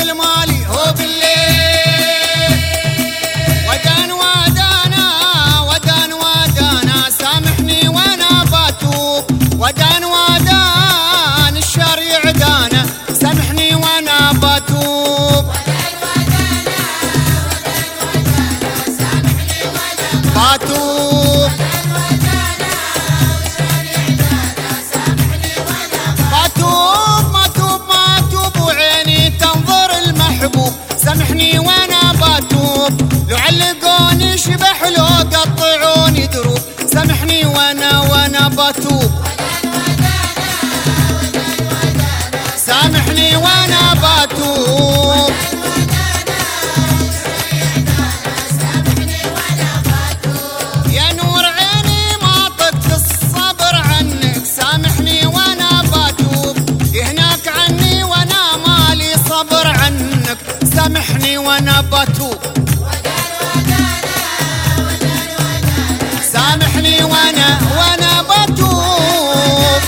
المالي هو بالليل ودان ودانا ودان ودانا سامحني وانا باتوب ودان ودان الشريع دانا سامحني وانا باتوب باتوب باتوب وعيني تنظر المحبوب سامحني وانا باتوب لو علقوني شبح لو قطعوني دروب سامحني وانا باتوب سامحني وانا باتوب يا نور عيني ما طقت الصبر عنك سامحني وانا باتوب يهناك عني وانا مالي صبر عنك سامحني وانا باتوب سامحني وانا باتوب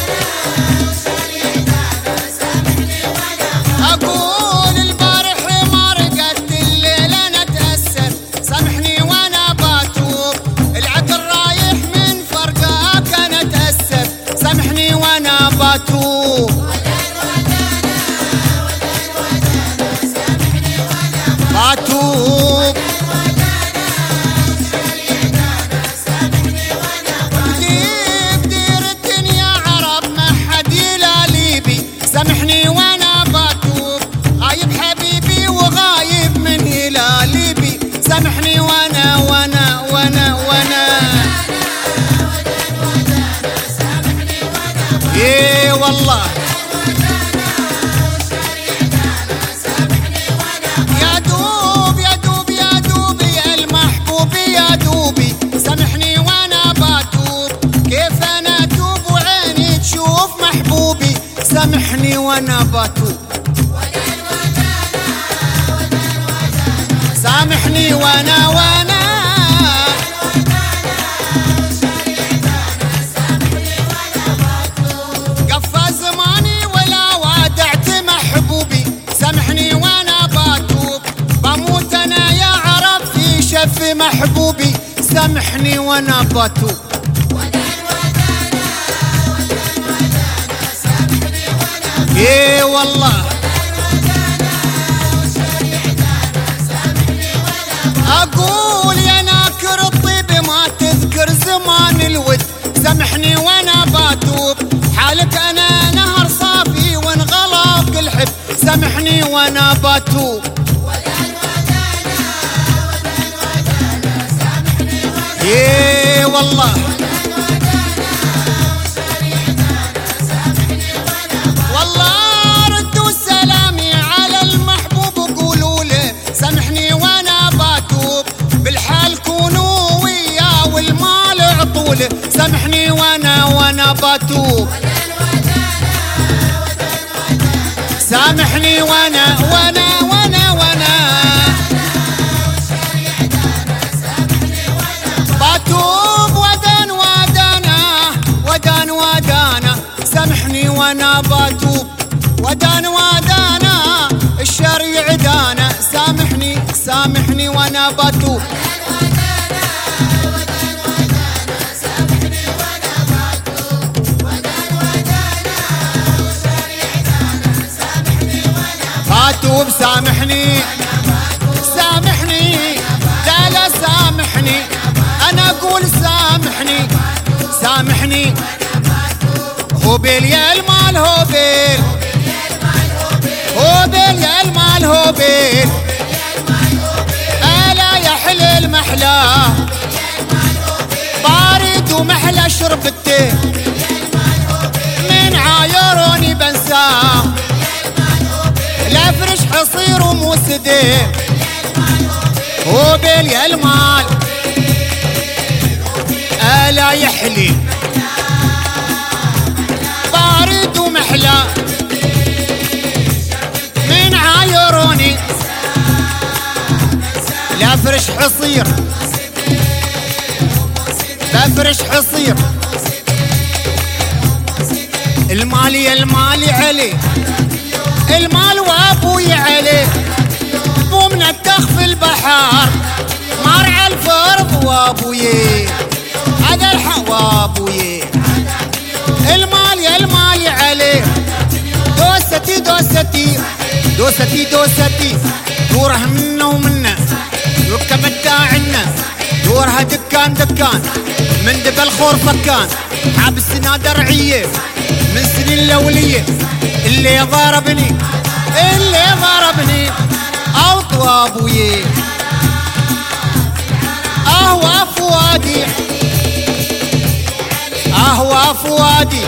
اقول البارح ما رقدت الليل انا اتاثر سامحني وانا باتوب العقل رايح من فرقاك انا اتاثر سامحني وانا باتوب باتوب بدير الدنيا عرب ما حد يلاليبي سامحني وانا باتوب غايب حبيبي وغايب من هلاليبي سامحني وانا ايه والله يا دوب يا دوب يا دوب يا المحبوب يا دوبي سامحني وانا باتوب كيف انا اتوب وعيني تشوف محبوبي سامحني وانا باتوب سامحني وانا قفى زماني ولا وادعت محبوبي سامحني وانا باتوب بموت انا يا عرب في شف محبوبي سامحني وانا باتوب ايه والله اقول يا ناكر الطيب ما تذكر زمان الود سامحني وانا باتوب حالك انا نهر صافي وانغلق الحب سامحني وانا باتوب ايه والله والله ردوا سلامي على المحبوب قولوا له سامحني وانا باتوب بالحال كونوا وياه والمال عطوله سامحني وانا باتوب سامحني وانا باتوب ودان ودانا سامحني وانا باتوب ودان ودانا الشريع دانا سامحني وانا باتوب باتوب سامحني لا سامحني انا اقول سامحني هوبيل يا المال هوبيل يا المال هوبيل الا يحلى المحلاه بارد ومحلى شربته من عايروني بنساه لا فرش حصير وموسده هوبيل يا المال الا يحلي بارد ومحلى من عايروني لا فرش حصير بفرش حصير المالي عليه المال وابوي عليه ونتخ في البحر مرعى الفرض وابويه هذا الحق وابويه المال عليه دوستي دوستي دوستي دوستي دورها منا ومنا ركب الداعنا دورها دكان دكان من دبل خور فكان حابسنا درعيه من سنين الاوليه اللي ضربني اوطوا ابويه اهوى فؤادي اهوى فؤادي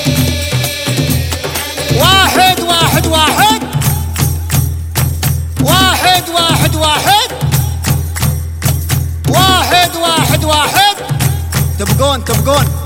واحد واحد واحد واحد واحد واحد واحد واحد واحد تبقون